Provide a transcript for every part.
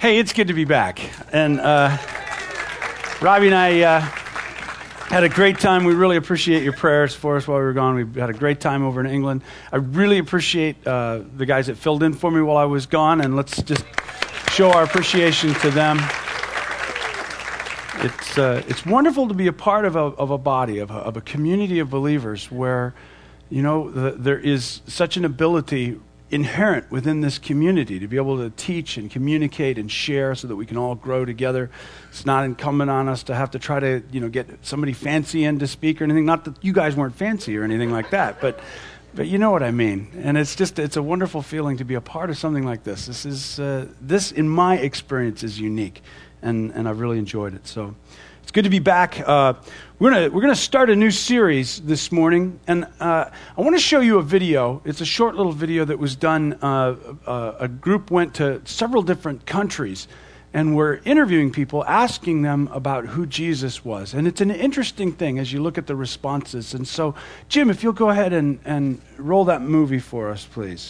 Hey, it's good to be back. And Robbie and I had a great time. We really appreciate your prayers for us while we were gone. We had a great time over in England. I really appreciate the guys that filled in for me while I was gone, and let's just show our appreciation to them. It's wonderful to be a part of a body, of a community of believers where, you know, there is such an ability inherent within this community to be able to teach and communicate and share so that we can all grow together. It's not incumbent on us to have to try to, you know, get somebody fancy in to speak or anything. Not that you guys weren't fancy or anything like that, but you know what I mean. And it's a wonderful feeling to be a part of something like this. This in my experience is unique, and I've really enjoyed it. So it's good to be back. We're gonna start a new series this morning, and I want to show you a video. It's a short little video that was done. A group went to several different countries, and we're interviewing people, asking them about who Jesus was. And it's an interesting thing as you look at the responses. And so, Jim, if you'll go ahead and roll that movie for us, please.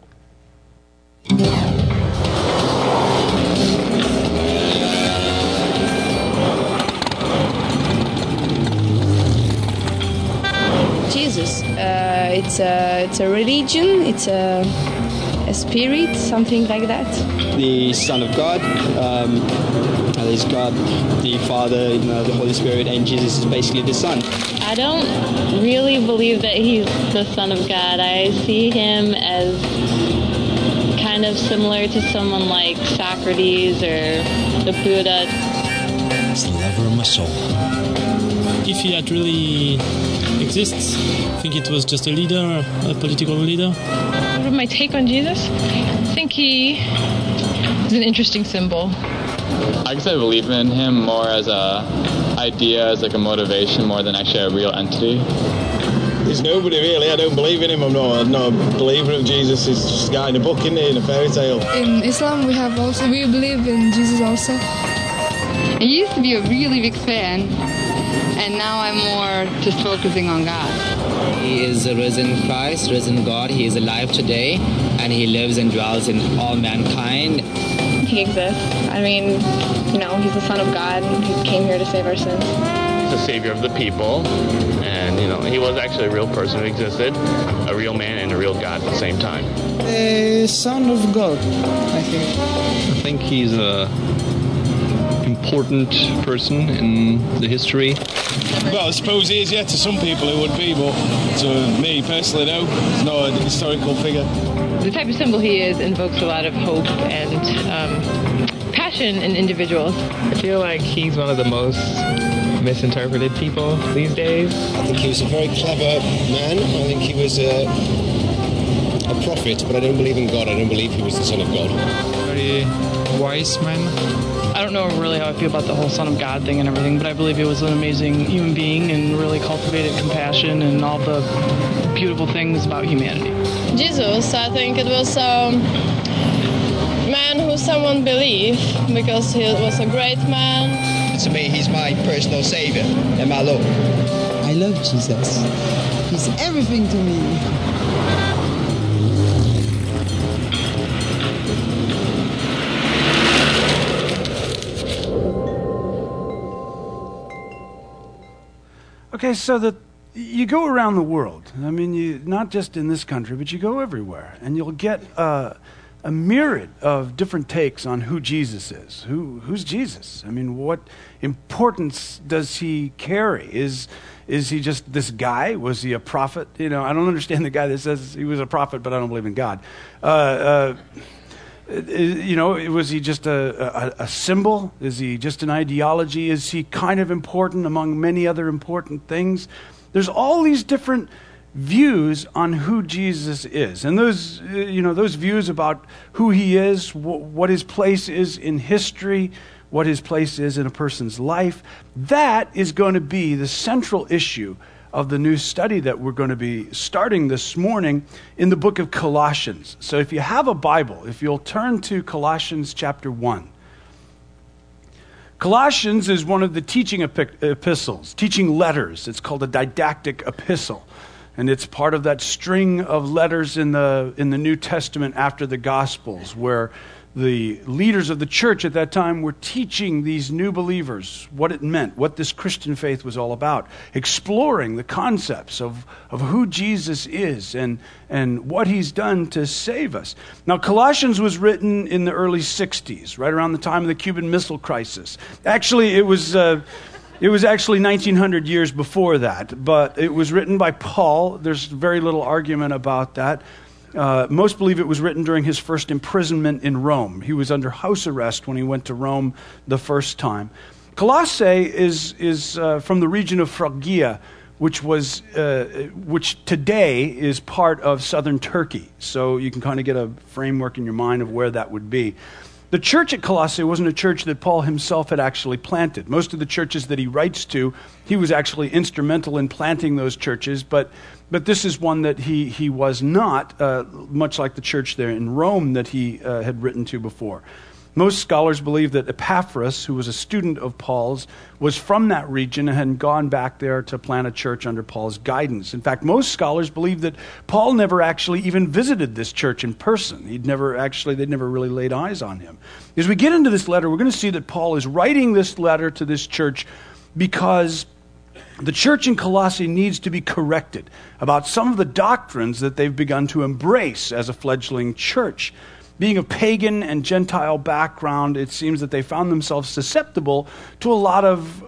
Jesus, it's a religion, it's a spirit, something like that. The Son of God, there's God, the Father, the Holy Spirit, and Jesus is basically the Son. I don't really believe that he's the Son of God. I see him as kind of similar to someone like Socrates or the Buddha. It's the lover of my soul. If he had really exists, I think it was just a leader, a political leader. My take on Jesus? I think he is an interesting symbol. I guess I believe in him more as a idea, as like a motivation, more than actually a real entity. There's nobody really. I don't believe in him. I'm not a believer of Jesus. He's just a guy in a book, isn't he, in a fairy tale. In Islam, we believe in Jesus also. I used to be a really big fan, and now I'm more just focusing on God. He is a risen Christ, risen God. He is alive today, and he lives and dwells in all mankind. He exists. I mean, you know, he's the Son of God, and he came here to save our sins. He's the savior of the people, and, you know, he was actually a real person who existed, a real man and a real God at the same time. The Son of God, I think. I think he's a important person in the history. Well, I suppose he is, yeah, to some people it would be, but to me personally, no. He's not a historical figure. The type of symbol he is invokes a lot of hope and passion in individuals. I feel like he's one of the most misinterpreted people these days. I think he was a very clever man. I think he was a prophet, but I don't believe in God. I don't believe he was the Son of God. Very wise man. I don't know really how I feel about the whole Son of God thing and everything, but I believe he was an amazing human being and really cultivated compassion and all the beautiful things about humanity. Jesus, I think it was a man who someone believed because he was a great man. To me, he's my personal savior and my Lord. I love Jesus. He's everything to me. Okay, so you go around the world. I mean, not just in this country, but you go everywhere, and you'll get a myriad of different takes on who Jesus is. Who's Jesus? I mean, what importance does he carry? Is he just this guy? Was he a prophet? You know, I don't understand the guy that says he was a prophet, but I don't believe in God. You know, was he just a symbol? Is he just an ideology? Is he kind of important among many other important things? There's all these different views on who Jesus is. And those views about who he is, what his place is in history, what his place is in a person's life, that is going to be the central issue of the new study that we're going to be starting this morning in the book of Colossians. So if you have a Bible, if you'll turn to Colossians chapter 1. Colossians is one of the teaching epistles, teaching letters. It's called a didactic epistle. And it's part of that string of letters in the New Testament after the Gospels, where the leaders of the church at that time were teaching these new believers what it meant, what this Christian faith was all about, exploring the concepts of who Jesus is and what he's done to save us. Now, Colossians was written in the early 60s, right around the time of the Cuban Missile Crisis. Actually, it was actually 1900 years before that, but it was written by Paul. There's very little argument about that. Most believe it was written during his first imprisonment in Rome. He was under house arrest when he went to Rome the first time. Colossae is from the region of Phrygia, which today is part of southern Turkey. So you can kind of get a framework in your mind of where that would be. The church at Colossae wasn't a church that Paul himself had actually planted. Most of the churches that he writes to, he was actually instrumental in planting those churches, but this is one that he was not, much like the church there in Rome that he had written to before. Most scholars believe that Epaphras, who was a student of Paul's, was from that region and had gone back there to plant a church under Paul's guidance. In fact, most scholars believe that Paul never actually even visited this church in person. They'd never really laid eyes on him. As we get into this letter, we're going to see that Paul is writing this letter to this church because the church in Colossae needs to be corrected about some of the doctrines that they've begun to embrace as a fledgling church. Being of pagan and Gentile background, it seems that they found themselves susceptible to a lot of,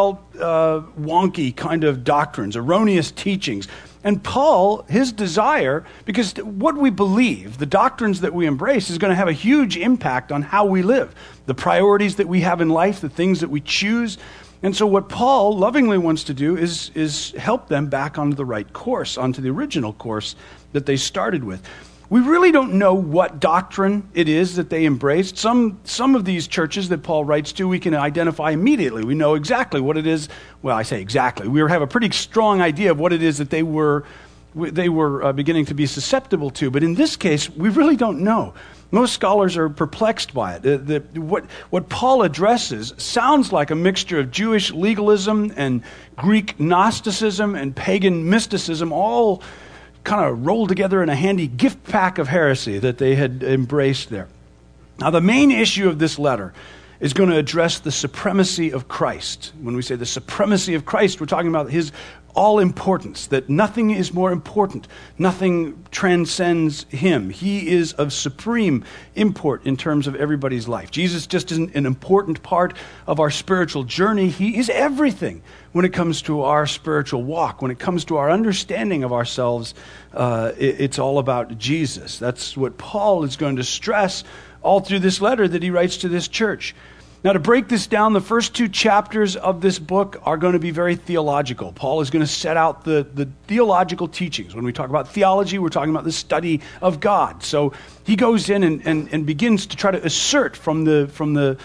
wonky kind of doctrines, erroneous teachings. And Paul, his desire, because what we believe, the doctrines that we embrace, is going to have a huge impact on how we live, the priorities that we have in life, the things that we choose. And so what Paul lovingly wants to do is help them back onto the right course, onto the original course that they started with. We really don't know what doctrine it is that they embraced. Some of these churches that Paul writes to, we can identify immediately. We know exactly what it is. Well, I say exactly. We have a pretty strong idea of what it is that they were beginning to be susceptible to. But in this case, we really don't know. Most scholars are perplexed by it. What Paul addresses sounds like a mixture of Jewish legalism and Greek Gnosticism and pagan mysticism, all kind of rolled together in a handy gift pack of heresy that they had embraced there. Now, the main issue of this letter is going to address the supremacy of Christ. When we say the supremacy of Christ, we're talking about his all-importance, that nothing is more important, nothing transcends him. He is of supreme import in terms of everybody's life. Jesus just isn't an important part of our spiritual journey. He is everything when it comes to our spiritual walk, when it comes to our understanding of ourselves. It's all about Jesus. That's what Paul is going to stress all through this letter that he writes to this church. Now, to break this down, the first 2 chapters of this book are going to be very theological. Paul is going to set out the theological teachings. When we talk about theology, we're talking about the study of God. So he goes in and begins to try to assert from the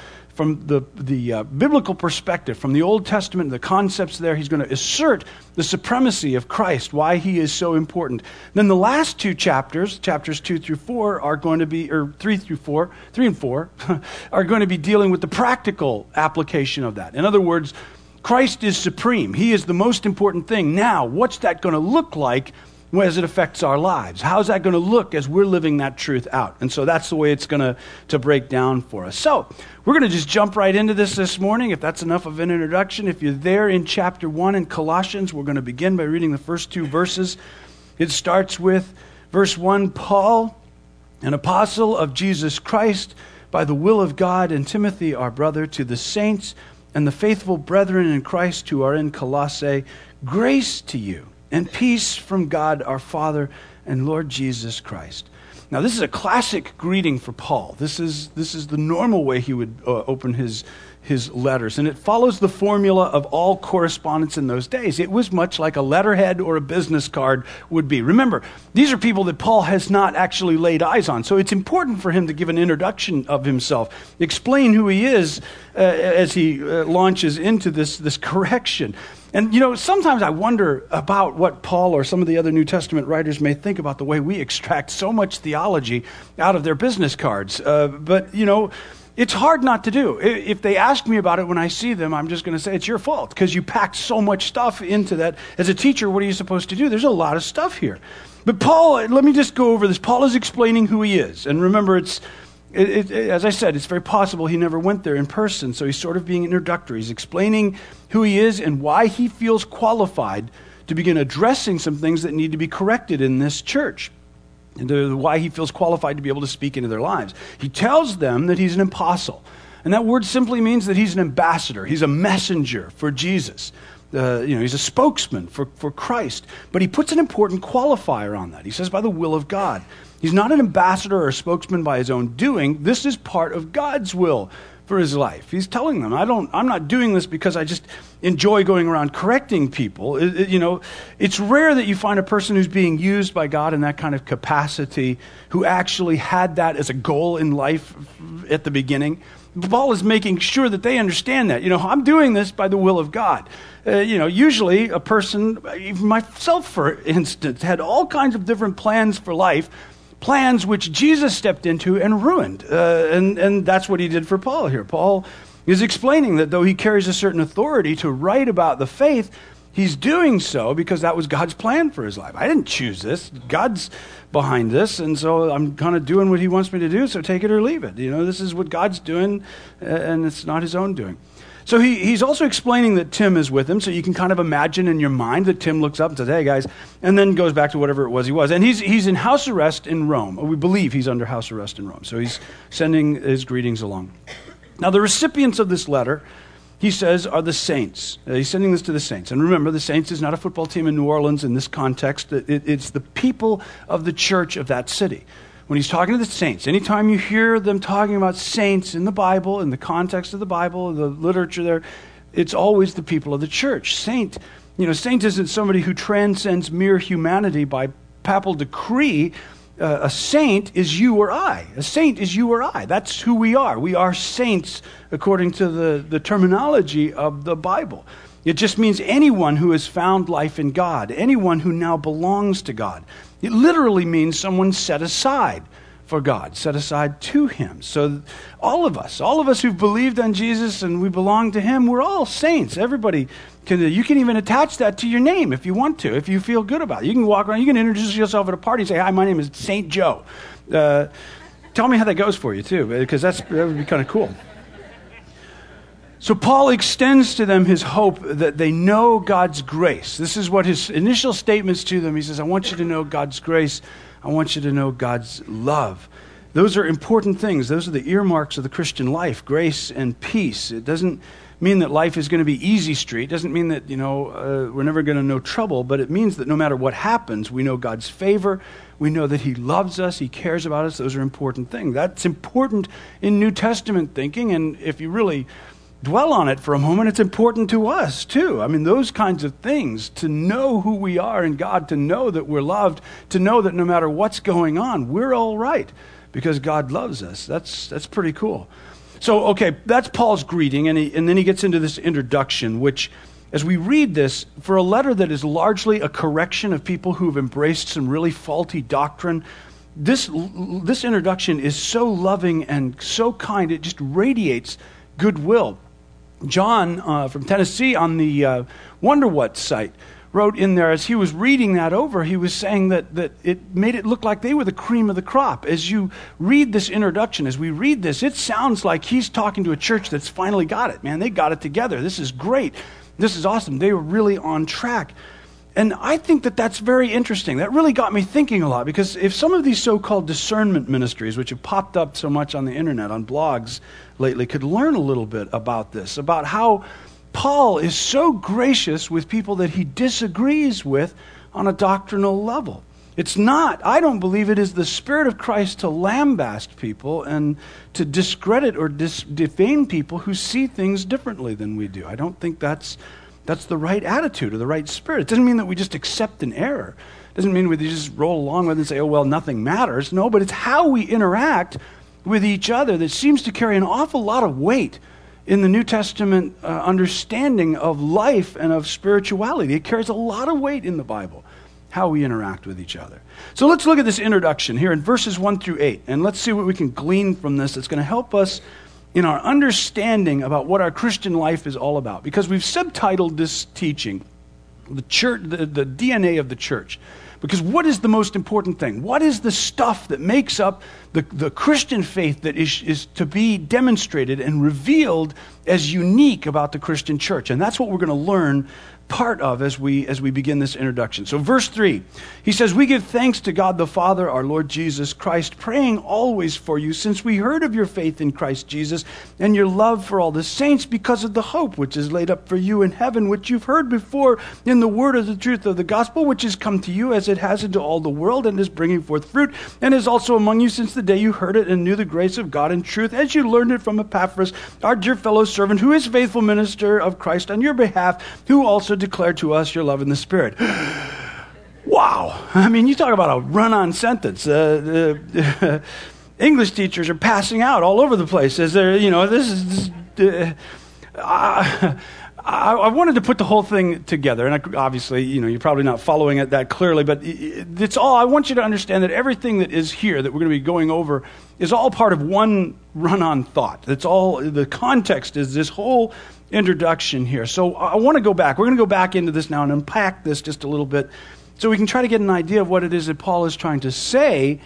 biblical perspective, from the Old Testament, the concepts there, he's going to assert the supremacy of Christ, why he is so important. Then the last 2 chapters, chapters 2 through 4, are going to be, or 3 and 4, are going to be dealing with the practical application of that. In other words, Christ is supreme. He is the most important thing. Now, what's that going to look like as it affects our lives? How's that going to look as we're living that truth out? And so that's the way it's going to break down for us. So we're going to just jump right into this morning, if that's enough of an introduction. If you're there in chapter 1 in Colossians, we're going to begin by reading the first 2 verses. It starts with verse 1, Paul, an apostle of Jesus Christ, by the will of God, and Timothy, our brother, to the saints and the faithful brethren in Christ who are in Colossae, grace to you and peace from God our Father and Lord Jesus Christ. Now, this is a classic greeting for Paul. This is the normal way he would open his letters, and it follows the formula of all correspondence in those days. It was much like a letterhead or a business card would be. Remember, these are people that Paul has not actually laid eyes on, so it's important for him to give an introduction of himself, explain who he is as he launches into this correction. And, sometimes I wonder about what Paul or some of the other New Testament writers may think about the way we extract so much theology out of their business cards. But it's hard not to do. If they ask me about it when I see them, I'm just going to say, it's your fault, because you packed so much stuff into that. As a teacher, what are you supposed to do? There's a lot of stuff here. But Paul, let me just go over this. Paul is explaining who he is. And remember, as I said, it's very possible he never went there in person, so he's sort of being introductory. He's explaining who he is and why he feels qualified to begin addressing some things that need to be corrected in this church, and why he feels qualified to be able to speak into their lives. He tells them that he's an apostle, and that word simply means that he's an ambassador. He's a messenger for Jesus. He's a spokesman for Christ, but he puts an important qualifier on that. He says, by the will of God. He's not an ambassador or a spokesman by his own doing. This is part of God's will for his life. He's telling them, I'm not doing this because I just enjoy going around correcting people. It's rare that you find a person who's being used by God in that kind of capacity, who actually had that as a goal in life at the beginning. Paul is making sure that they understand that. I'm doing this by the will of God. Usually a person, even myself for instance, had all kinds of different plans for life, plans which Jesus stepped into and ruined. And that's what he did for Paul here. Paul is explaining that though he carries a certain authority to write about the faith, he's doing so because that was God's plan for his life. I didn't choose this. God's behind this, and so I'm kind of doing what he wants me to do, so take it or leave it. This is what God's doing, and it's not his own doing. So he's also explaining that Tim is with him, so you can kind of imagine in your mind that Tim looks up and says, hey, guys, and then goes back to whatever it was he was. And he's in house arrest in Rome. We believe he's under house arrest in Rome, so he's sending his greetings along. Now, the recipients of this letter, he says, are the saints. He's sending this to the saints. And remember, the saints is not a football team in New Orleans in this context. It's the people of the church of that city. When he's talking to the saints, anytime you hear them talking about saints in the Bible, in the context of the Bible, the literature there, it's always the people of the church. Saint isn't somebody who transcends mere humanity by papal decree. A saint is you or I. A saint is you or I. That's who we are. We are saints according to the terminology of the Bible. It just means anyone who has found life in God, anyone who now belongs to God. It literally means someone set aside for God, set aside to him. So all of us who've believed on Jesus and we belong to him, we're all saints. Everybody you can even attach that to your name if you want to, if you feel good about it. You can walk around, you can introduce yourself at a party and say, hi, my name is Saint Joe. Tell me how that goes for you too, because that would be kind of cool. So Paul extends to them his hope that they know God's grace. This is what his initial statements to them. He says, I want you to know God's grace. I want you to know God's love. Those are important things. Those are the earmarks of the Christian life, grace and peace. It doesn't mean that life is going to be easy street. It doesn't mean that, we're never going to know trouble, but it means that no matter what happens, we know God's favor. We know that he loves us. He cares about us. Those are important things. That's important in New Testament thinking, and if you really dwell on it for a moment, it's important to us too. I mean, those kinds of things, to know who we are in God, to know that we're loved, to know that no matter what's going on, we're all right because God loves us. That's pretty cool. So, okay, that's Paul's greeting, and then he gets into this introduction, which, as we read this, for a letter that is largely a correction of people who've embraced some really faulty doctrine, this introduction is so loving and so kind, it just radiates goodwill. John from Tennessee on the Wonder What site wrote in there, as he was reading that over, he was saying that it made it look like they were the cream of the crop. As you read this introduction, as we read this, it sounds like he's talking to a church that's finally got it. Man, they got it together. This is great. This is awesome. They were really on track. And I think that that's very interesting. That really got me thinking a lot, because if some of these so-called discernment ministries, which have popped up so much on the internet, on blogs lately, could learn a little bit about this, about how Paul is so gracious with people that he disagrees with on a doctrinal level. It's not, I don't believe it is the Spirit of Christ to lambast people and to discredit or defame people who see things differently than we do. I don't think that's the right attitude or the right spirit. It doesn't mean that we just accept an error. It doesn't mean we just roll along with it and say, oh, well, nothing matters. No, but it's how we interact with each other that seems to carry an awful lot of weight in the New Testament understanding of life and of spirituality. It carries a lot of weight in the Bible, how we interact with each other. So let's look at this introduction here in verses 1 through 8, and let's see what we can glean from this that's going to help us in our understanding about what our Christian life is all about. Because we've subtitled this teaching, the church, the DNA of the church. Because what is the most important thing? What is the stuff that makes up the Christian faith that is to be demonstrated and revealed as unique about the Christian church? And that's what we're going to learn part of as we begin this introduction. So verse 3, he says, "We give thanks to God the Father, our Lord Jesus Christ, praying always for you, since we heard of your faith in Christ Jesus and your love for all the saints, because of the hope which is laid up for you in heaven, which you've heard before in the word of the truth of the gospel, which has come to you as it has into all the world, and is bringing forth fruit, and is also among you since the day you heard it and knew the grace of God in truth, as you learned it from Epaphras, our dear fellow servant, who is faithful minister of Christ on your behalf, who also declared to us your love in the Spirit." Wow. I mean, you talk about a run-on sentence. English teachers are passing out all over the place as they're, I wanted to put the whole thing together, and obviously, you're probably not following it that clearly, but it's all, I want you to understand that everything that is here that we're going to be going over is all part of one run-on thought. It's all, the context is this whole introduction here. So I want to go back. We're going to go back into this now and unpack this just a little bit so we can try to get an idea of what it is that Paul is trying to say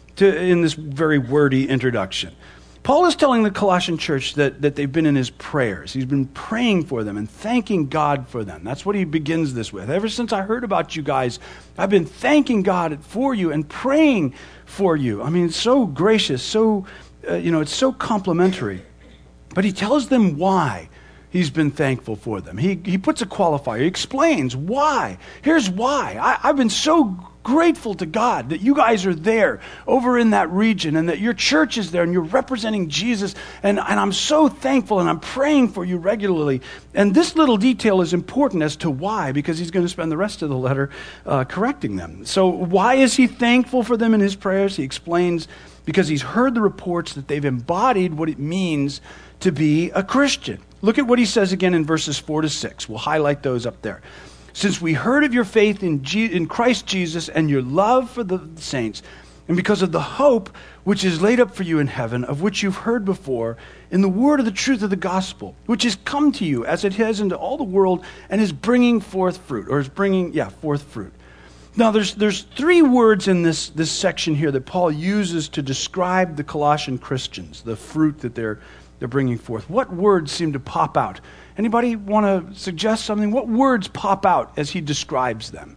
in this very wordy introduction. Paul is telling the Colossian church that they've been in his prayers. He's been praying for them and thanking God for them. That's what he begins this with. Ever since I heard about you guys, I've been thanking God for you and praying for you. I mean, it's so gracious, so, it's so complimentary. But he tells them why he's been thankful for them. He puts a qualifier. He explains why. Here's why. I've been so grateful to God that you guys are there over in that region and that your church is there and you're representing Jesus. And I'm so thankful and I'm praying for you regularly. And this little detail is important as to why, because he's going to spend the rest of the letter correcting them. So why is he thankful for them in his prayers? He explains because he's heard the reports that they've embodied what it means to be a Christian. Look at what he says again in verses 4-6. We'll highlight those up there. "Since we heard of your faith in Christ Jesus and your love for the saints, and because of the hope which is laid up for you in heaven, of which you've heard before, in the word of the truth of the gospel, which has come to you as it has into all the world, and is bringing forth fruit," or is bringing, forth fruit. Now, there's three words in this section here that Paul uses to describe the Colossian Christians, the fruit that they're bringing forth. What words seem to pop out? Anybody want to suggest something? What words pop out as he describes them?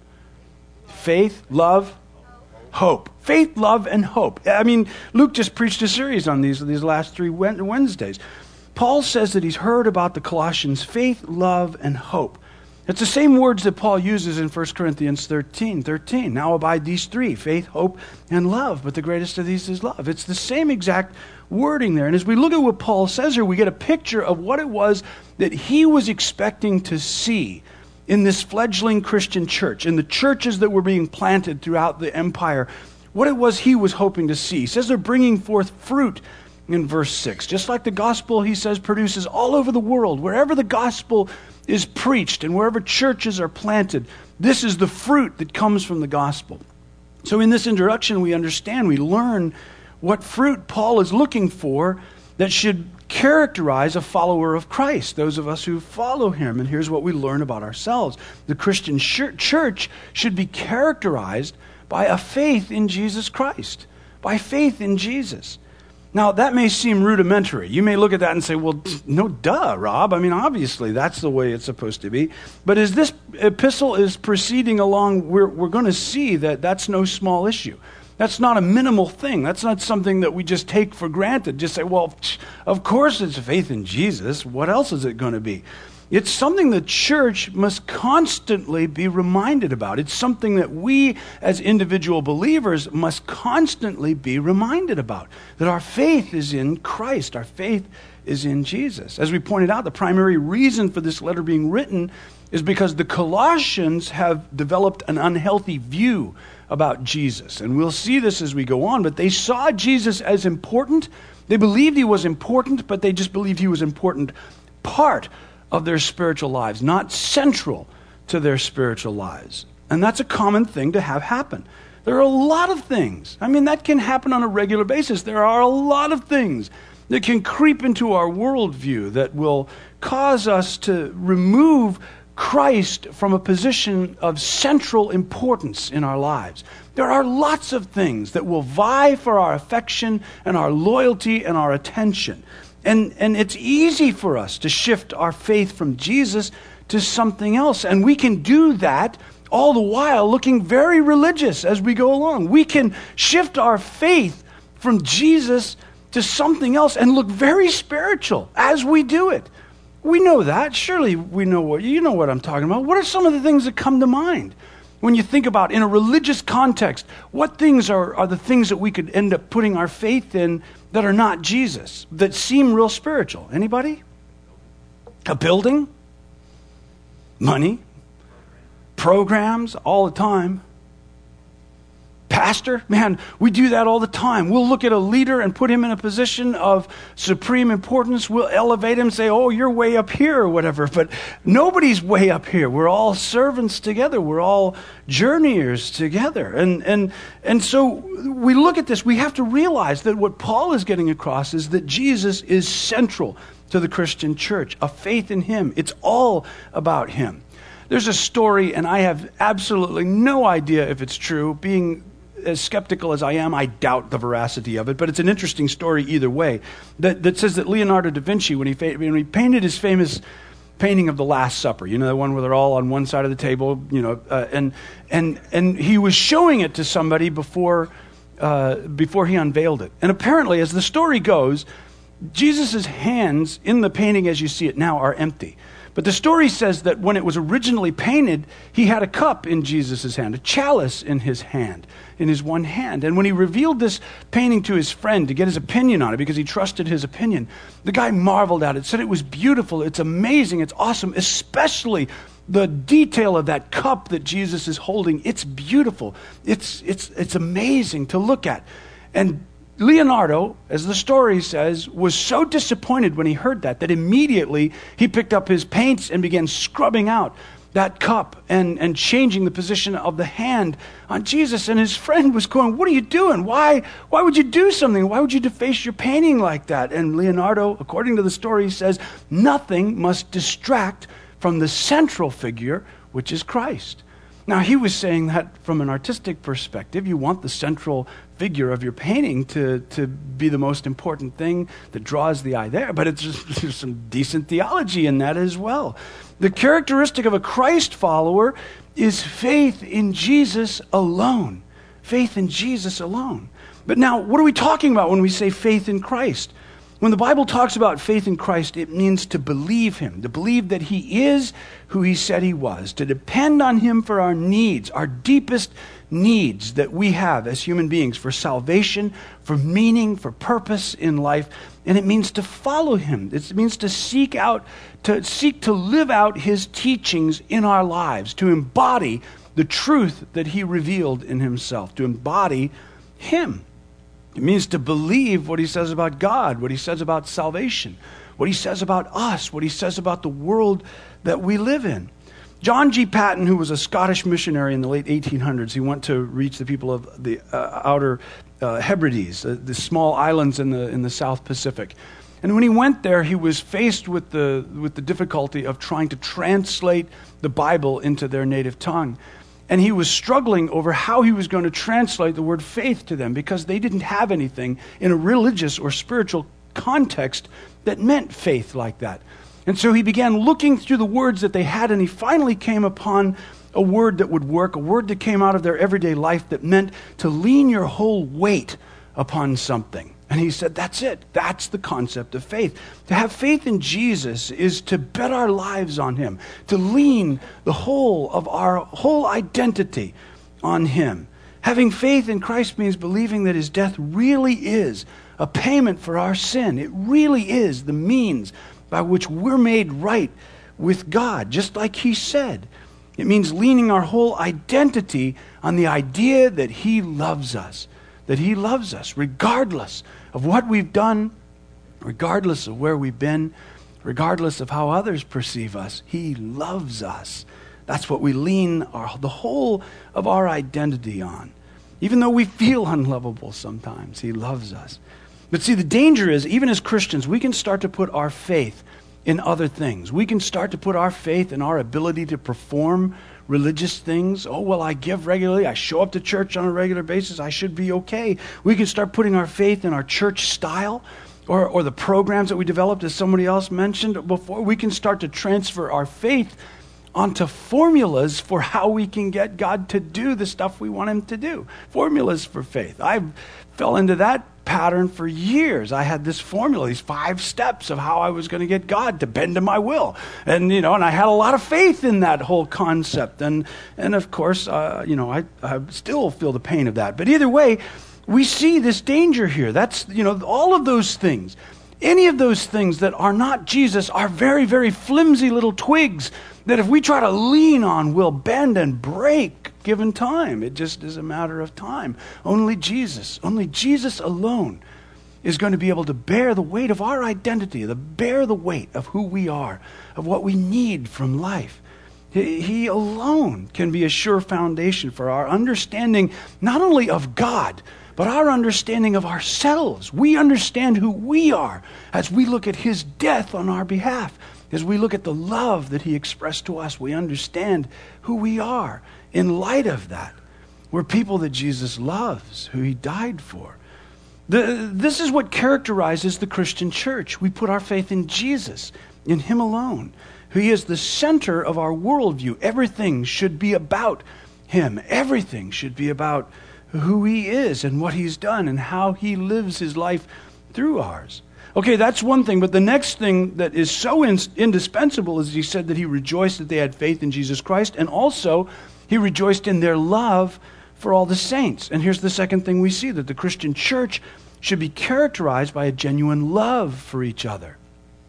Faith, love, hope. Faith, love, and hope. I mean, Luke just preached a series on these last 3 Wednesdays. Paul says that he's heard about the Colossians' faith, love, and hope. It's the same words that Paul uses in 1 Corinthians 13. "Now abide these three, faith, hope, and love, but the greatest of these is love." It's the same exact wording there. And as we look at what Paul says here, we get a picture of what it was that he was expecting to see in this fledgling Christian church, in the churches that were being planted throughout the empire, what it was he was hoping to see. He says they're bringing forth fruit in verse 6. Just like the gospel, he says, produces all over the world. Wherever the gospel is preached and wherever churches are planted, this is the fruit that comes from the gospel. So in this introduction, we understand, we learn what fruit Paul is looking for that should characterize a follower of Christ, those of us who follow him. And here's what we learn about ourselves. The Christian church should be characterized by a faith in Jesus Christ, by faith in Jesus. Now, that may seem rudimentary. You may look at that and say, well, no, duh, Rob. I mean, obviously, that's the way it's supposed to be. But as this epistle is proceeding along, we're going to see that that's no small issue. That's not a minimal thing. That's not something that we just take for granted. Just say, well, of course it's faith in Jesus. What else is it going to be? It's something the church must constantly be reminded about. It's something that we as individual believers must constantly be reminded about. That our faith is in Christ. Our faith is in Jesus. As we pointed out, the primary reason for this letter being written is because the Colossians have developed an unhealthy view about Jesus. And we'll see this as we go on, but they saw Jesus as important. They believed he was important, but they just believed he was important part of their spiritual lives, not central to their spiritual lives. And that's a common thing to have happen. There are a lot of things. I mean, that can happen on a regular basis. There are a lot of things that can creep into our worldview that will cause us to remove Christ from a position of central importance in our lives. There are lots of things that will vie for our affection and our loyalty and our attention. And it's easy for us to shift our faith from Jesus to something else. And we can do that all the while looking very religious as we go along. We can shift our faith from Jesus to something else and look very spiritual as we do it. We know that. Surely we know what I'm talking about. What are some of the things that come to mind when you think about, in a religious context, what things are the things that we could end up putting our faith in that are not Jesus, that seem real spiritual? Anybody? A building? Money? Programs all the time? Pastor? Man, we do that all the time. We'll look at a leader and put him in a position of supreme importance. We'll elevate him and say, oh, you're way up here or whatever. But nobody's way up here. We're all servants together. We're all journeyers together. And so we look at this. We have to realize that what Paul is getting across is that Jesus is central to the Christian church, a faith in him. It's all about him. There's a story, and I have absolutely no idea if it's true. Being as skeptical as I am, I doubt the veracity of it, but it's an interesting story either way, that says that Leonardo da Vinci, when he painted his famous painting of the Last Supper, the one where they're all on one side of the table, and he was showing it to somebody before he unveiled it. And apparently, as the story goes, Jesus' hands in the painting as you see it now are empty. But the story says that when it was originally painted, he had a cup in Jesus' hand, a chalice in his hand, in his one hand. And when he revealed this painting to his friend to get his opinion on it, because he trusted his opinion, the guy marveled at it, said it was beautiful, it's amazing, it's awesome, especially the detail of that cup that Jesus is holding. It's beautiful. It's amazing to look at. And Leonardo, as the story says, was so disappointed when he heard that immediately he picked up his paints and began scrubbing out that cup and changing the position of the hand on Jesus. And his friend was going, what are you doing? Why would you do something? Why would you deface your painting like that? And Leonardo, according to the story, says, nothing must distract from the central figure, which is Christ. Now, he was saying that from an artistic perspective, you want the central figure of your painting to be the most important thing that draws the eye there, but there's some decent theology in that as well. The characteristic of a Christ follower is faith in Jesus alone. Faith in Jesus alone. But now, what are we talking about when we say faith in Christ? When the Bible talks about faith in Christ, it means to believe him, to believe that he is who he said he was, to depend on him for our needs, our deepest needs that we have as human beings, for salvation, for meaning, for purpose in life. And it means to follow him. It means to seek to live out his teachings in our lives, to embody the truth that he revealed in himself, to embody him. It means to believe what he says about God, what he says about salvation, what he says about us, what he says about the world that we live in. John G. Paton, who was a Scottish missionary in the late 1800s, he went to reach the people of the outer Hebrides, the small islands in the South Pacific. And when he went there, he was faced with the difficulty of trying to translate the Bible into their native tongue. And he was struggling over how he was going to translate the word faith to them, because they didn't have anything in a religious or spiritual context that meant faith like that. And so he began looking through the words that they had, and he finally came upon a word that would work, a word that came out of their everyday life that meant to lean your whole weight upon something. And he said, that's it. That's the concept of faith. To have faith in Jesus is to bet our lives on him, to lean the whole of our whole identity on him. Having faith in Christ means believing that his death really is a payment for our sin. It really is the means by which we're made right with God, just like he said. It means leaning our whole identity on the idea that he loves us. That he loves us regardless of what we've done, regardless of where we've been, regardless of how others perceive us. He loves us. That's what we lean the whole of our identity on. Even though we feel unlovable sometimes, he loves us. But see, the danger is, even as Christians, we can start to put our faith in other things. We can start to put our faith in our ability to perform religious things. Oh, well, I give regularly. I show up to church on a regular basis. I should be okay. We can start putting our faith in our church style or the programs that we developed, as somebody else mentioned before. We can start to transfer our faith onto formulas for how we can get God to do the stuff we want him to do. Formulas for faith. I fell into that pattern for years. I had this formula, these 5 steps of how I was going to get God to bend to my will. And, and I had a lot of faith in that whole concept. And of course, I still feel the pain of that. But either way, we see this danger here. That's, all of those things. Any of those things that are not Jesus are very, very flimsy little twigs that if we try to lean on, will bend and break given time. It just is a matter of time. Only Jesus alone is going to be able to bear the weight of our identity, bear the weight of who we are, of what we need from life. He alone can be a sure foundation for our understanding not only of God, but our understanding of ourselves. We understand who we are as we look at his death on our behalf. As we look at the love that he expressed to us, we understand who we are. In light of that, we're people that Jesus loves, who he died for. This is what characterizes the Christian church. We put our faith in Jesus, in him alone. He is the center of our worldview. Everything should be about him. Everything should be about who he is and what he's done and how he lives his life through ours. Okay, that's one thing, but the next thing that is so indispensable is he said that he rejoiced that they had faith in Jesus Christ, and also he rejoiced in their love for all the saints. And here's the second thing we see, that the Christian church should be characterized by a genuine love for each other,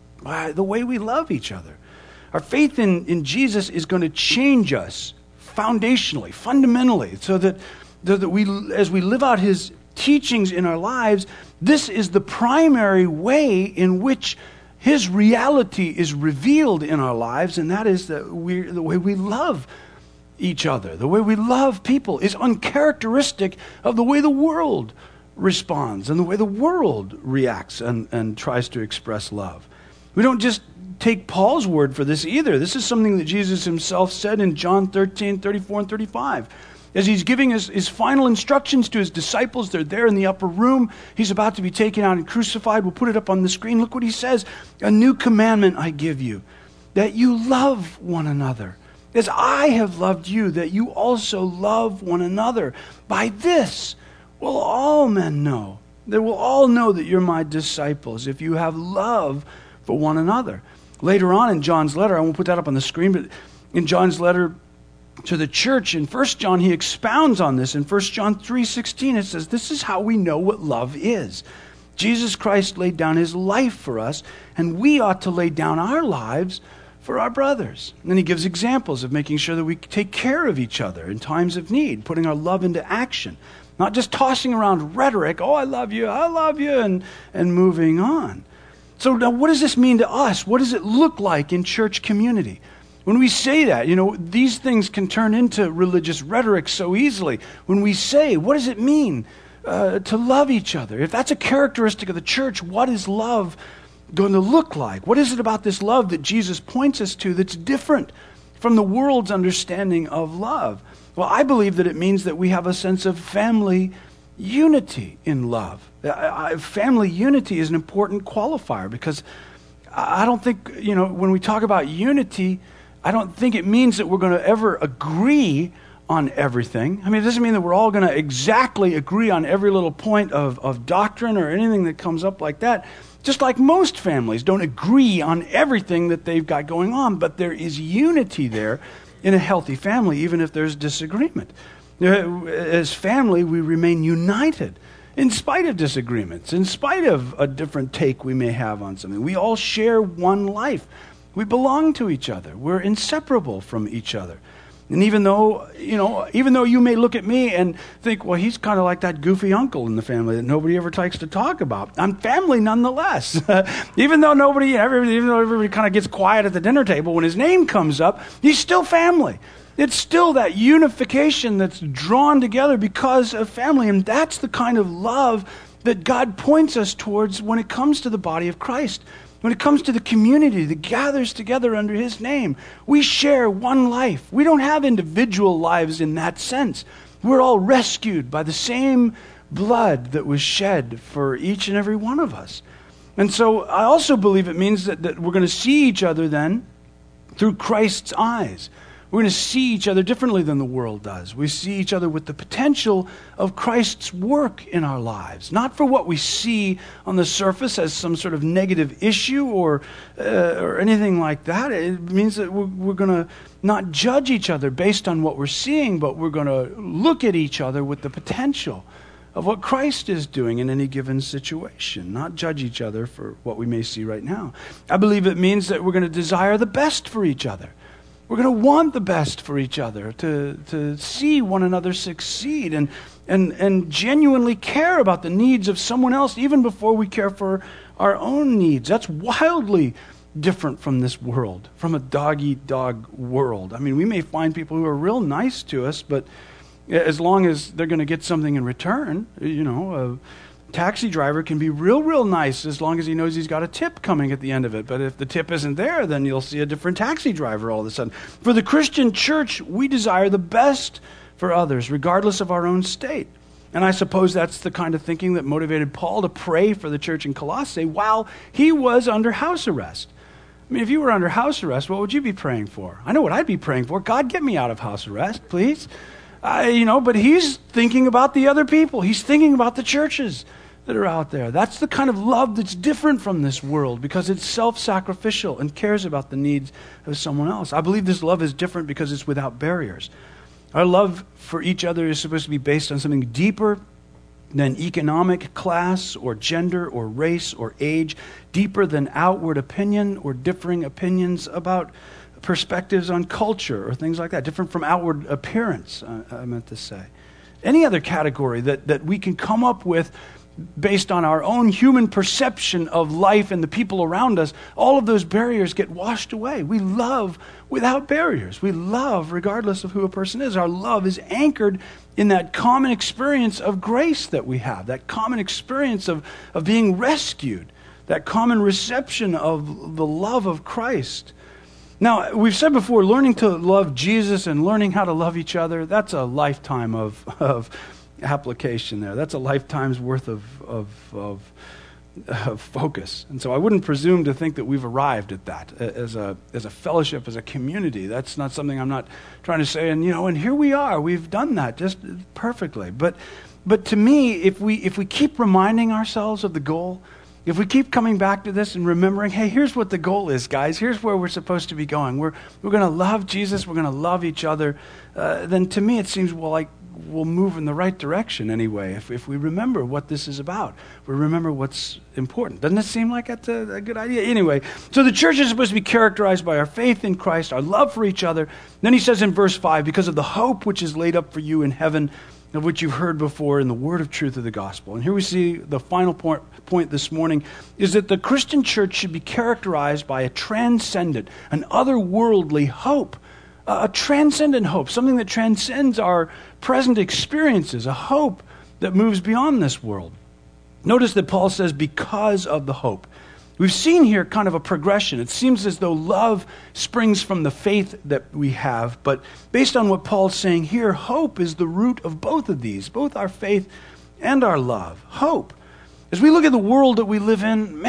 by the way we love each other. Our faith in Jesus is going to change us foundationally, fundamentally, so that we, as we live out his teachings in our lives, this is the primary way in which his reality is revealed in our lives, and that is the way we love each other. The way we love people is uncharacteristic of the way the world responds and the way the world reacts and tries to express love. We don't just take Paul's word for this either. This is something that Jesus himself said in John 13, 34 and 35. As he's giving his final instructions to his disciples, they're there in the upper room. He's about to be taken out and crucified. We'll put it up on the screen. Look what he says. A new commandment I give you, that you love one another. As I have loved you, that you also love one another. By this will all men know. They will all know that you're my disciples, if you have love for one another. Later on in John's letter, I won't put that up on the screen, but in John's letter to the church in 1 John, he expounds on this. In 1 John 3:16, it says, this is how we know what love is. Jesus Christ laid down his life for us, and we ought to lay down our lives for our brothers. And then he gives examples of making sure that we take care of each other in times of need, putting our love into action, not just tossing around rhetoric, oh, I love you, and moving on. So now what does this mean to us? What does it look like in church community? When we say that, these things can turn into religious rhetoric so easily. When we say, what does it mean to love each other? If that's a characteristic of the church, what is love going to look like? What is it about this love that Jesus points us to that's different from the world's understanding of love? Well, I believe that it means that we have a sense of family unity in love. Family unity is an important qualifier, because I don't think, when we talk about unity, I don't think it means that we're going to ever agree on everything. I mean, it doesn't mean that we're all going to exactly agree on every little point of doctrine or anything that comes up like that. Just like most families don't agree on everything that they've got going on, but there is unity there in a healthy family, even if there's disagreement. As family, we remain united in spite of disagreements, in spite of a different take we may have on something. We all share one life. We belong to each other. We're inseparable from each other. And even though you may look at me and think, well, he's kind of like that goofy uncle in the family that nobody ever likes to talk about, I'm family nonetheless. Even though everybody kind of gets quiet at the dinner table, when his name comes up, he's still family. It's still that unification that's drawn together because of family. And that's the kind of love that God points us towards when it comes to the body of Christ. When it comes to the community that gathers together under his name, we share one life. We don't have individual lives in that sense. We're all rescued by the same blood that was shed for each and every one of us. And so I also believe it means that we're going to see each other then through Christ's eyes. We're going to see each other differently than the world does. We see each other with the potential of Christ's work in our lives, not for what we see on the surface as some sort of negative issue or anything like that. It means that we're going to not judge each other based on what we're seeing, but we're going to look at each other with the potential of what Christ is doing in any given situation, not judge each other for what we may see right now. I believe it means that we're going to desire the best for each other. We're going to want the best for each other, to see one another succeed and genuinely care about the needs of someone else even before we care for our own needs. That's wildly different from this world, from a dog-eat-dog world. I mean, we may find people who are real nice to us, but as long as they're going to get something in return, a taxi driver can be real nice as long as he knows he's got a tip coming at the end of it. But if the tip isn't there, then you'll see a different taxi driver all of a sudden. For the Christian church, we desire the best for others, regardless of our own state. And I suppose that's the kind of thinking that motivated Paul to pray for the church in Colossae while he was under house arrest. I mean, if you were under house arrest, what would you be praying for? I know what I'd be praying for. God, get me out of house arrest, please. But he's thinking about the other people. He's thinking about the churches that are out there. That's the kind of love that's different from this world because it's self-sacrificial and cares about the needs of someone else. I believe this love is different because it's without barriers. Our love for each other is supposed to be based on something deeper than economic class or gender or race or age, deeper than outward opinion or differing opinions about perspectives on culture or things like that, different from outward appearance, I meant to say. Any other category that we can come up with based on our own human perception of life and the people around us, all of those barriers get washed away. We love without barriers. We love regardless of who a person is. Our love is anchored in that common experience of grace that we have, that common experience of being rescued, that common reception of the love of Christ. Now, we've said before, learning to love Jesus and learning how to love each other, that's a lifetime of application there. That's a lifetime's worth of focus. And so I wouldn't presume to think that we've arrived at that as a fellowship, as a community. That's not something I'm not trying to say. And and here we are. We've done that just perfectly. But to me, if we keep reminding ourselves of the goal, if we keep coming back to this and remembering, hey, here's what the goal is, guys. Here's where we're supposed to be going. We're going to love Jesus. We're going to love each other. Then to me, it seems like we'll move in the right direction anyway. If we remember what this is about, we remember what's important. Doesn't it seem like that's a good idea? Anyway, so the church is supposed to be characterized by our faith in Christ, our love for each other. Then he says in verse 5, because of the hope which is laid up for you in heaven, of which you've heard before in the word of truth of the gospel. And here we see the final point this morning is that the Christian church should be characterized by a transcendent, an otherworldly hope, a transcendent hope, something that transcends our present experiences, a hope that moves beyond this world. Notice that Paul says, because of the hope. We've seen here kind of a progression. It seems as though love springs from the faith that we have, but based on what Paul's saying here, hope is the root of both of these, both our faith and our love. Hope. As we look at the world that we live in,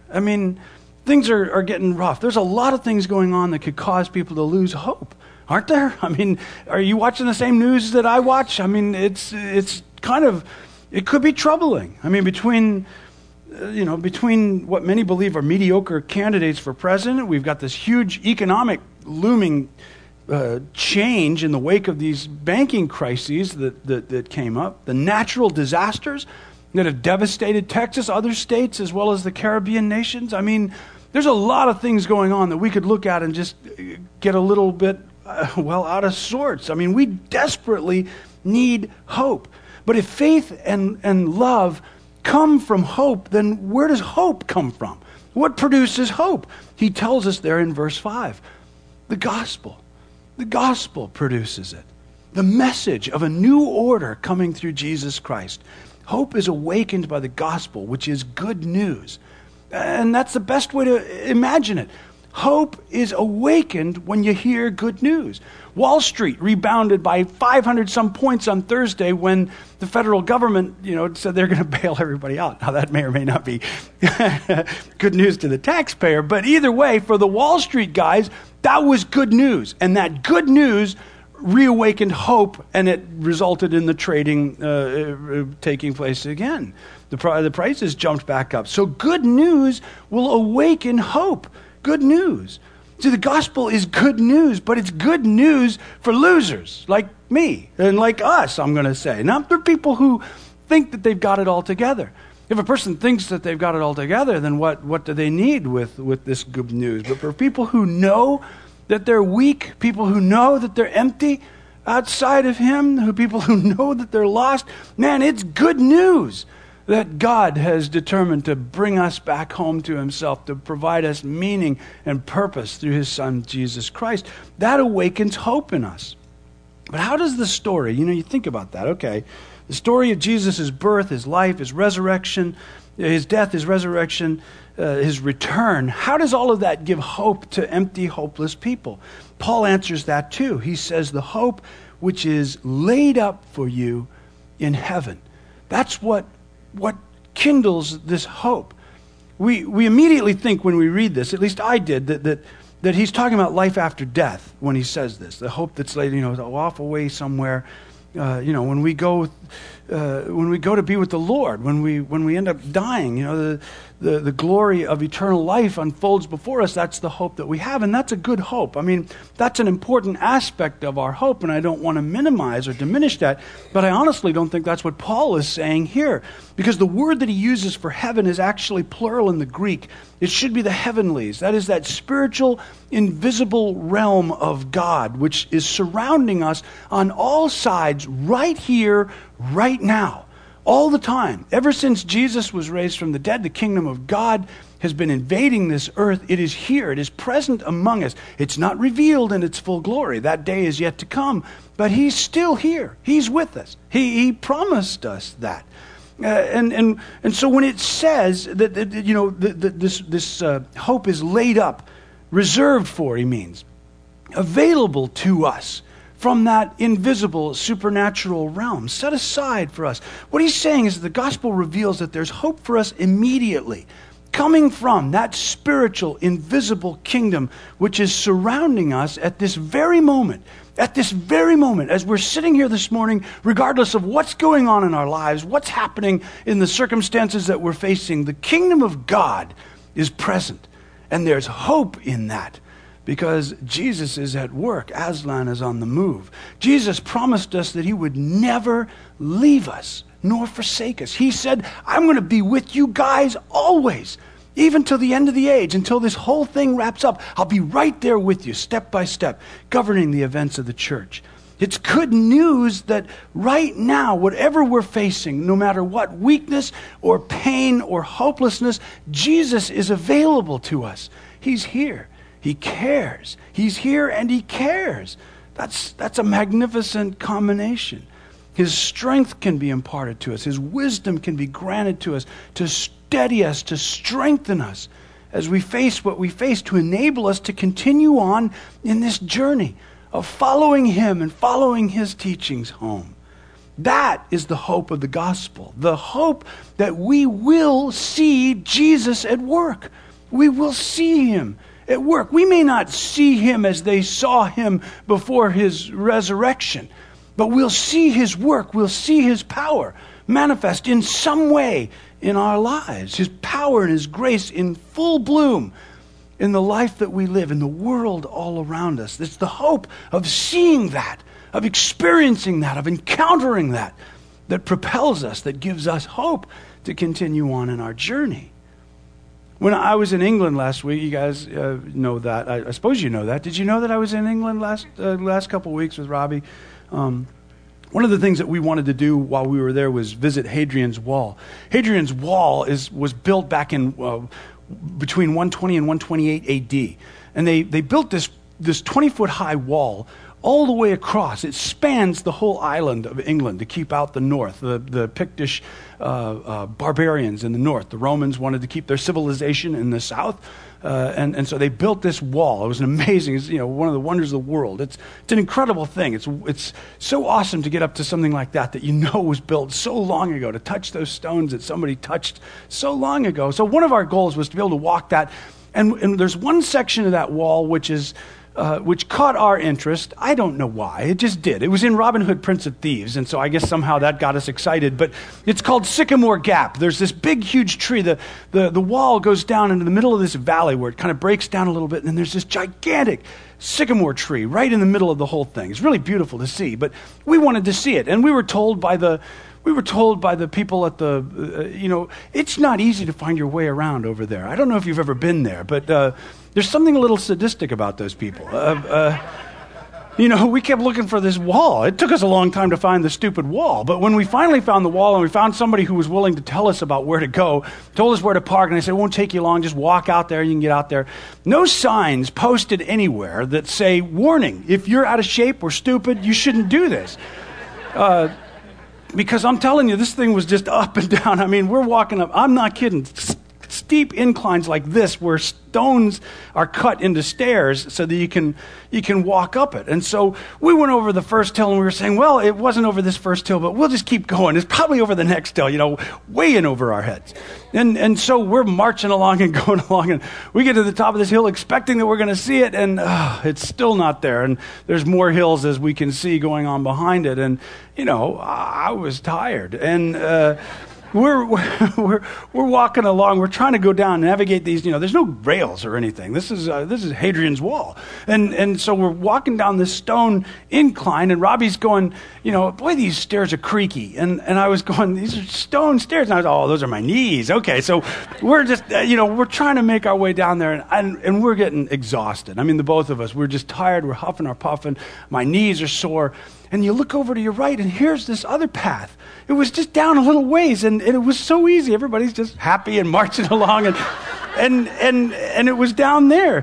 things are getting rough. There's a lot of things going on that could cause people to lose hope, aren't there? Are you watching the same news that I watch? It's kind of, it could be troubling. Between what many believe are mediocre candidates for president, we've got this huge economic looming change in the wake of these banking crises that came up, the natural disasters that have devastated Texas, other states, as well as the Caribbean nations. There's a lot of things going on that we could look at and just get a little bit, out of sorts. We desperately need hope. But if faith and love come from hope, then where does hope come from? What produces hope? He tells us there in verse 5. The gospel. The gospel produces it. The message of a new order coming through Jesus Christ. Hope is awakened by the gospel, which is good news. And that's the best way to imagine it. Hope is awakened when you hear good news. Wall Street rebounded by 500 some points on Thursday when the federal government, said they're going to bail everybody out. Now that may or may not be good news to the taxpayer, but either way, for the Wall Street guys, that was good news. And that good news reawakened hope, and it resulted in the trading taking place again. The prices jumped back up. So good news will awaken hope. Good news. See, the gospel is good news, but it's good news for losers like me and like us, I'm going to say. Not for people who think that they've got it all together. If a person thinks that they've got it all together, then what do they need with this good news? But for people who know that they're weak, people who know that they're empty outside of Him, people who know that they're lost, man, it's good news that God has determined to bring us back home to Himself, to provide us meaning and purpose through His Son, Jesus Christ. That awakens hope in us. But how does the story, you think about that, okay, the story of Jesus' birth, His life, His resurrection, His death, His resurrection, His return, how does all of that give hope to empty, hopeless people? Paul answers that too. He says, the hope which is laid up for you in heaven. That's what kindles this hope. We immediately think when we read this, at least I did, that he's talking about life after death when he says this. The hope that's laid, off away somewhere. When we go to be with the Lord, when we end up dying, the glory of eternal life unfolds before us. That's the hope that we have, and that's a good hope. I mean, that's an important aspect of our hope, and I don't want to minimize or diminish that, but I honestly don't think that's what Paul is saying here, because the word that he uses for heaven is actually plural in the Greek. It should be the heavenlies. That is that spiritual, invisible realm of God, which is surrounding us on all sides, right here, right now. All the time. Ever since Jesus was raised from the dead, the kingdom of God has been invading this earth. It is here. It is present among us. It's not revealed in its full glory. That day is yet to come. But He's still here. He's with us. He promised us that. And so when it says that this hope is laid up, reserved for, he means, available to us, from that invisible, supernatural realm, set aside for us. What he's saying is that the gospel reveals that there's hope for us immediately, coming from that spiritual, invisible kingdom which is surrounding us at this very moment. At this very moment, as we're sitting here this morning, regardless of what's going on in our lives, what's happening in the circumstances that we're facing, the kingdom of God is present. And there's hope in that. Because Jesus is at work. Aslan is on the move. Jesus promised us that He would never leave us nor forsake us. He said, I'm going to be with you guys always, even till the end of the age, until this whole thing wraps up. I'll be right there with you, step by step, governing the events of the church. It's good news that right now, whatever we're facing, no matter what weakness or pain or hopelessness, Jesus is available to us. He's here. He cares. He's here and He cares. That's a magnificent combination. His strength can be imparted to us. His wisdom can be granted to us to steady us, to strengthen us as we face what we face, to enable us to continue on in this journey of following Him and following His teachings home. That is the hope of the gospel. The hope that we will see Jesus at work. We will see Him at work. We may not see Him as they saw Him before His resurrection, but we'll see His work, we'll see His power manifest in some way in our lives. His power and His grace in full bloom in the life that we live, in the world all around us. It's the hope of seeing that, of experiencing that, of encountering that propels us, that gives us hope to continue on in our journey. When I was in England last week, you guys know that. I suppose you know that. Did you know that I was in England last couple of weeks with Robbie? One of the things that we wanted to do while we were there was visit Hadrian's Wall. Hadrian's Wall was built back in between 120 and 128 AD. And they built this 20-foot high wall all the way across. It spans the whole island of England to keep out the north, the Pictish barbarians in the north. The Romans wanted to keep their civilization in the south, and so they built this wall. It was an amazing, it's, one of the wonders of the world. It's an incredible thing. It's so awesome to get up to something like that was built so long ago, to touch those stones that somebody touched so long ago. So one of our goals was to be able to walk that, and there's one section of that wall which caught our interest. I don't know why. It just did. It was in Robin Hood, Prince of Thieves, and so I guess somehow that got us excited. But it's called Sycamore Gap. There's this big, huge tree. The wall goes down into the middle of this valley where it kind of breaks down a little bit, and then there's this gigantic sycamore tree right in the middle of the whole thing. It's really beautiful to see, but we wanted to see it, and we were told by the people at it's not easy to find your way around over there. I don't know if you've ever been there, but there's something a little sadistic about those people. We kept looking for this wall. It took us a long time to find the stupid wall, but when we finally found the wall and we found somebody who was willing to tell us about where to go, told us where to park, and I said, it won't take you long, just walk out there, you can get out there. No signs posted anywhere that say, warning, if you're out of shape or stupid, you shouldn't do this. Because I'm telling you, this thing was just up and down. I mean, we're walking up, I'm not kidding, steep inclines like this where stones are cut into stairs so that you can walk up it. And so we went over the first hill and we were saying, well, it wasn't over this first hill, but we'll just keep going. It's probably over the next hill, way in over our heads. And so we're marching along and going along, and we get to the top of this hill expecting that we're going to see it, and it's still not there. And there's more hills, as we can see, going on behind it. And, I was tired. And we're walking along. We're trying to go down and navigate these. There's no rails or anything. This is Hadrian's Wall, and so we're walking down this stone incline. And Robbie's going, boy, these stairs are creaky. And I was going, these are stone stairs. And I was, those are my knees. Okay, so we're just we're trying to make our way down there, and we're getting exhausted. I mean, the both of us. We're just tired. We're huffing or puffing. My knees are sore. And you look over to your right, and here's this other path. It was just down a little ways, and it was so easy. Everybody's just happy and marching along, and it was down there.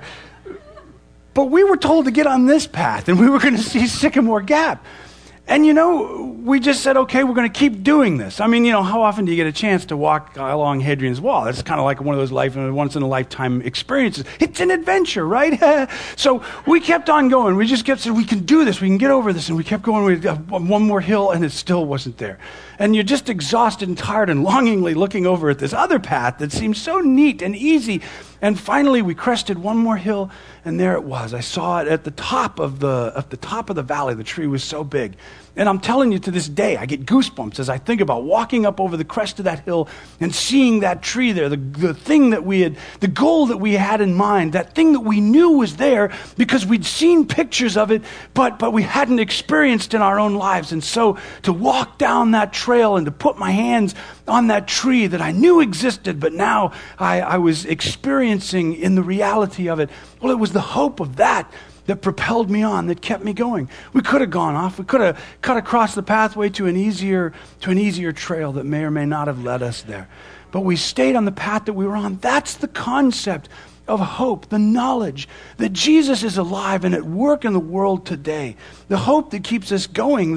But we were told to get on this path, and we were going to see Sycamore Gap. And, we just said, okay, we're going to keep doing this. I mean, how often do you get a chance to walk along Hadrian's Wall? That's kind of like one of those once-in-a-lifetime experiences. It's an adventure, right? So we kept on going. We just kept saying, we can do this. We can get over this. And we kept going. We got one more hill, and it still wasn't there. And you're just exhausted and tired and longingly looking over at this other path that seemed so neat and easy. And finally, we crested one more hill, and there it was. I saw it at the top of the valley. The tree was so big. And I'm telling you, to this day, I get goosebumps as I think about walking up over the crest of that hill and seeing that tree there, the thing that the goal that we had in mind, that thing that we knew was there because we'd seen pictures of it, but we hadn't experienced in our own lives. And so to walk down that trail and to put my hands on that tree that I knew existed, but now I was experiencing in the reality of it, well, it was the hope of that propelled me on, that kept me going. We could have gone off. We could have cut across the pathway to an easier trail that may or may not have led us there. But we stayed on the path that we were on. That's the concept of hope, the knowledge that Jesus is alive and at work in the world today. The hope that keeps us going,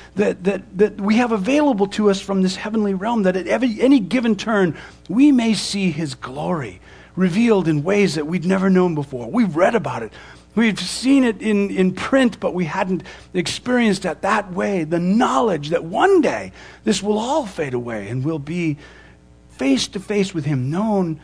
that we have available to us from this heavenly realm, that at any given turn we may see his glory revealed in ways that we'd never known before. We've read about it. We've seen it in print, but we hadn't experienced it that way. The knowledge that one day this will all fade away and we'll be face to face with him, knowing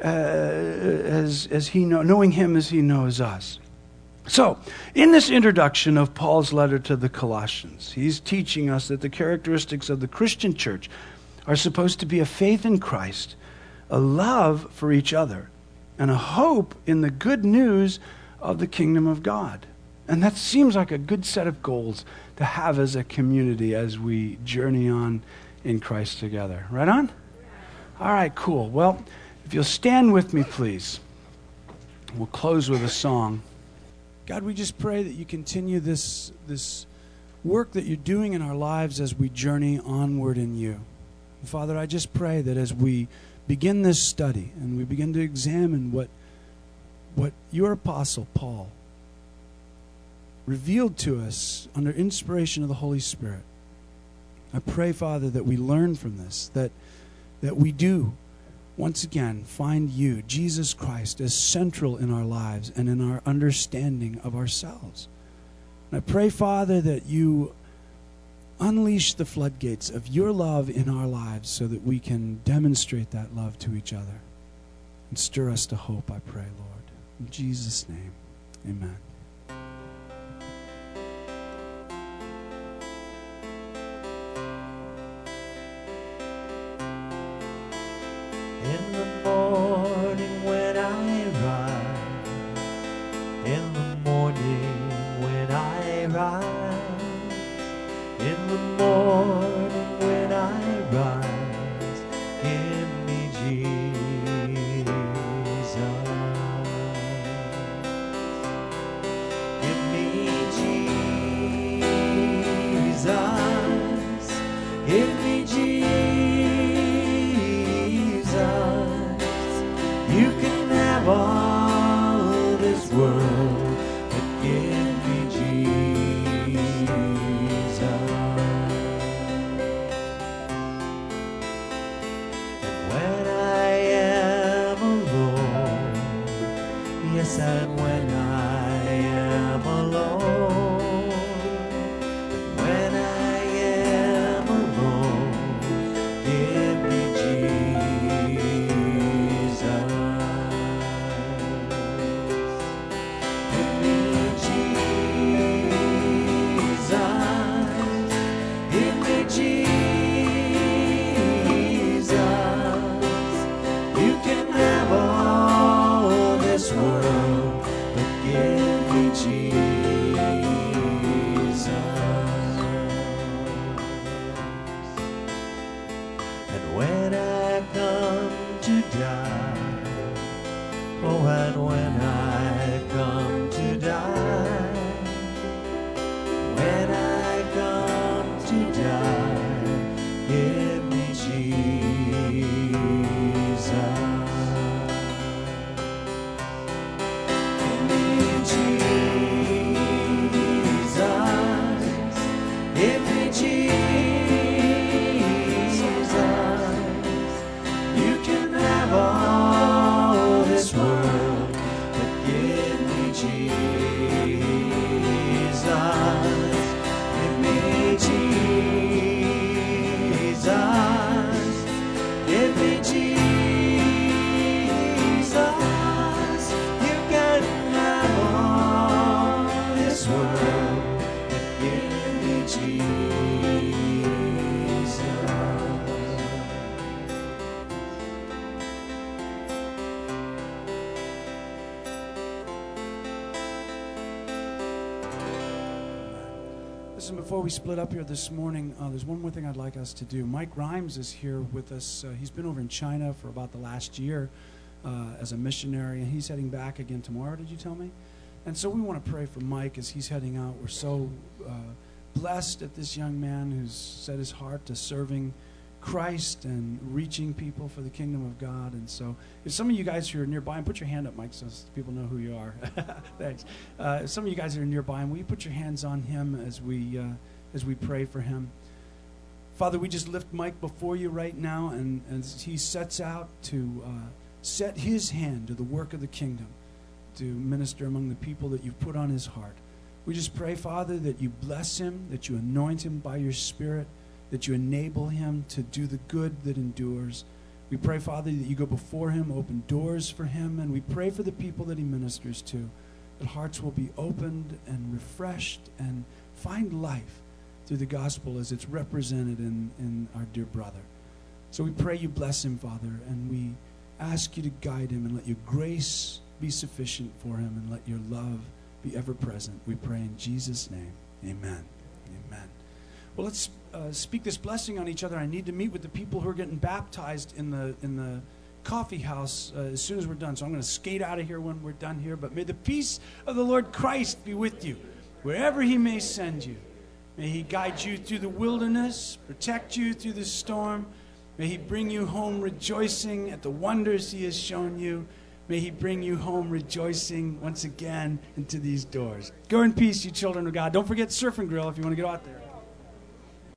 knowing him as he knows us. So, in this introduction of Paul's letter to the Colossians, he's teaching us that the characteristics of the Christian church are supposed to be a faith in Christ, a love for each other, and a hope in the good news of the kingdom of God. And that seems like a good set of goals to have as a community as we journey on in Christ together. Right on? All right, cool. Well, if you'll stand with me, please. We'll close with a song. God, we just pray that you continue this work that you're doing in our lives as we journey onward in you. And Father, I just pray that as we begin this study and we begin to examine what your apostle Paul revealed to us under inspiration of the Holy Spirit. I pray, Father, that we learn from this, that we do, once again, find you, Jesus Christ, as central in our lives and in our understanding of ourselves. And I pray, Father, that you unleash the floodgates of your love in our lives so that we can demonstrate that love to each other. And stir us to hope, I pray, Lord. In Jesus' name, amen. In the morning when I rise, in the morning when I rise, in the morning when I rise, give me Jesus. Give me Jesus. Give me Jesus. You can have all this world, but give me Jesus. And when I am alone, yes, and when I am alone, when I am alone, give me Jesus. Give me Jesus. Give me Jesus. You can have all this world, but give me Jesus. And when I come to die, oh, and when I come to die, when I come to die, give me Jesus. Give me Jesus. Give me Jesus. You can have all this world, but give me Jesus. Give me Jesus. Give me Jesus. You can have all this world, but give me Jesus. Listen, before we split up here this morning, there's one more thing I'd like us to do. Mike Rhymes is here with us. He's been over in China for about the last year as a missionary, and he's heading back again tomorrow, did you tell me? And so we want to pray for Mike as he's heading out. We're so blessed at this young man who's set his heart to serving Christ and reaching people for the kingdom of God. And so if some of you guys who are nearby, and put your hand up, Mike, so people know who you are. Thanks. If some of you guys are nearby, and will you put your hands on him as we pray for him? Father, we just lift Mike before you right now, and as he sets out to set his hand to the work of the kingdom, to minister among the people that you've put on his heart. We just pray, Father, that you bless him, that you anoint him by your Spirit, that you enable him to do the good that endures. We pray, Father, that you go before him, open doors for him, and we pray for the people that he ministers to, that hearts will be opened and refreshed and find life through the gospel as it's represented in our dear brother. So we pray you bless him, Father, and we ask you to guide him and let your grace be sufficient for him and let your love be ever present. We pray in Jesus' name. Amen. Amen. Well, let's speak this blessing on each other. I need to meet with the people who are getting baptized in the coffee house as soon as we're done. So I'm going to skate out of here when we're done here. But may the peace of the Lord Christ be with you, wherever he may send you. May he guide you through the wilderness, protect you through the storm. May he bring you home rejoicing at the wonders he has shown you. May he bring you home rejoicing once again into these doors. Go in peace, you children of God. Don't forget Surf and Grill if you want to get out there.